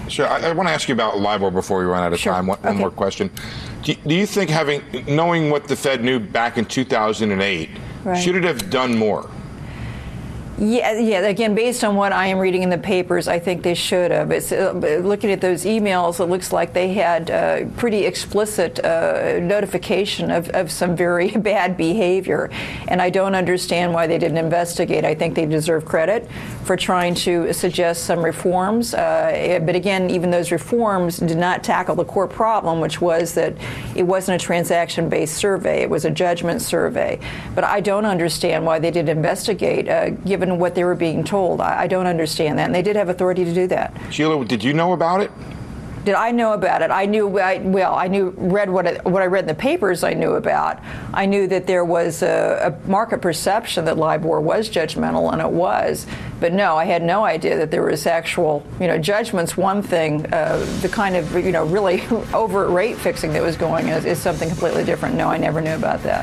Sure. I want to ask you about LIBOR before we run out of Sure. time. One Okay. more question. Do you think knowing what the Fed knew back in 2008, Right. should it have done more? Yeah. Again, based on what I am reading in the papers, I think they should have. It's, looking at those emails, it looks like they had pretty explicit notification of some very bad behavior, and I don't understand why they didn't investigate. I think they deserve credit for trying to suggest some reforms, but again, even those reforms did not tackle the core problem, which was that it wasn't a transaction-based survey; it was a judgment survey. But I don't understand why they didn't investigate, given what they were being told. I don't understand that, and they did have authority to do that. Sheila, did you know about it? Did I know about it? I knew. Read what I read in the papers. I knew about. I knew that there was a market perception that LIBOR was judgmental, and it was. But no, I had no idea that there was actual, judgments. One thing, the kind of, really overt rate fixing that was going is something completely different. No, I never knew about that.